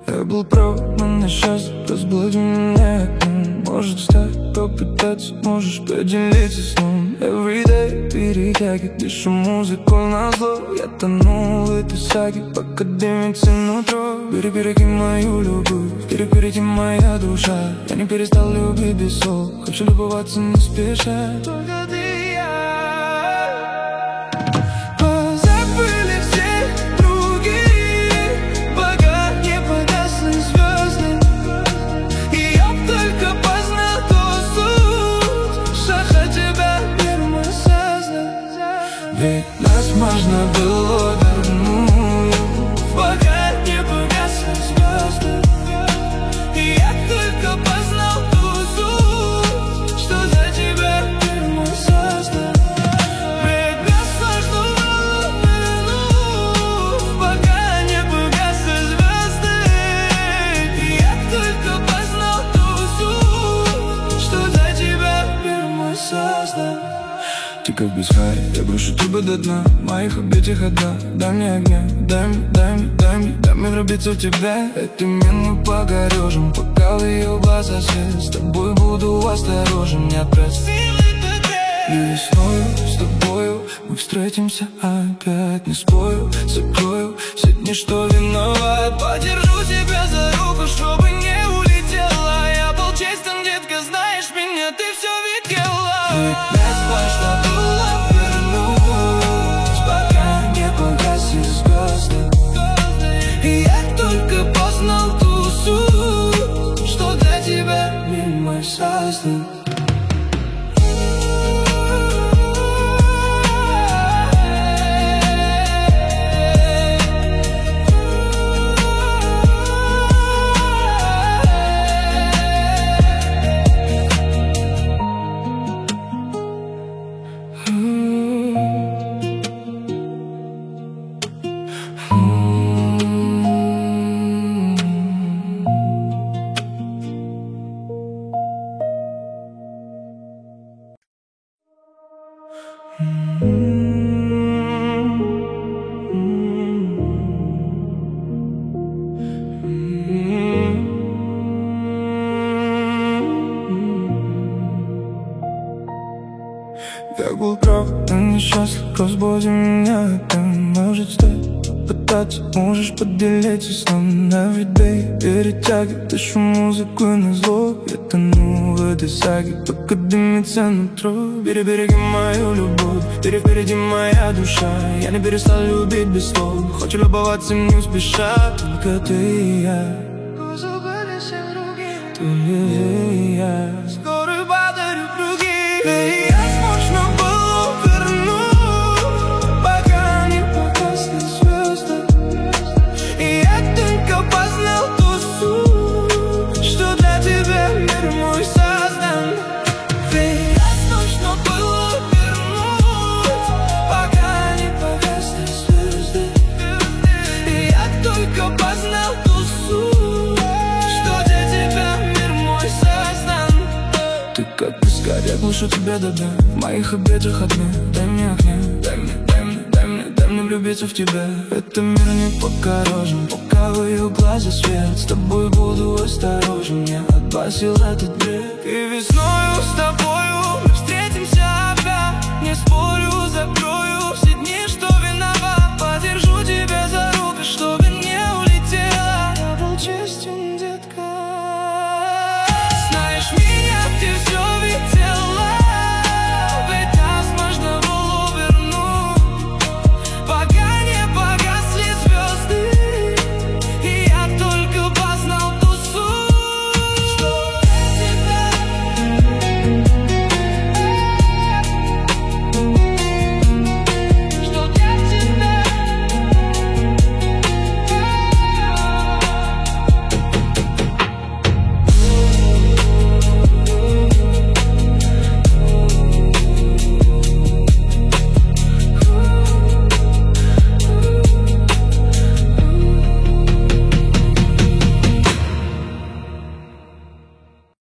Я был прав, но несчастный, разбуди меня. Может встать, попытаться, можешь поделиться сном. Everyday перетягивает, дышу музыку назло. Я тону в этой саге, пока дымится нутро. Перекинь мою любовь, перекинь моя душа. Я не перестал любить без слов, хочу любоваться не спеша. Только ты и я. Позабыли все другие, пока не погасли звезды. И я только познал ту суть, что тебя первым создал. Ведь нас можно было вернуть, пока не погасли звезды. И я только познал ту суть, что за тебя первым создал. Ведь нас можно было вернуть, пока не погасли звезды. И я только познал ту суть, что за тебя первым создал. Ты как без хари, я брошу тебя до дна моих объятиях одна. Дай мне огня, дай мне влюбиться в тебя. Этой минуты погорежим, пока в ее глаза свет. С тобой буду осторожен, не отпросил. И весною с тобою мы встретимся опять. Не спорю, закрою все дни, что виноват. Подержу тебя за руку, чтобы не улетела. Я был честен, детка, знаешь меня, ты все видела. Ведь нас можно было вернуть, пока не погасли звезды. И я только познал ту суть, что для тебя мир мой создан. Я был прав, но несчастлив, разбуди меня. Ты может встать, попытаться, можешь поделиться сном. Everyday перетягивает, дышу музыку назло. Я тону в этой саге, пока дымится нутро. Береги мою любовь, впереди моя душа. Я не перестал любить без слов, хочу любоваться не спеша. Только ты и я, ты и я. Скоро подарю другие. Можно было вернуть, пока не погасли звезды. И я только познал ту суть, что для тебя мир мой создан. Ведь нас нужно было вернуть, пока не погасли звезды. И я только познал ту суть, что для тебя мир мой создан. Ты как пескарь, я глушу тебя до дна в моих объятиях одна. Дай мне огня, дай мне влюбиться в тебя. Это мир не покорежен, пока в ее глаза свет. С тобой буду осторожен, я отбросил этот бред.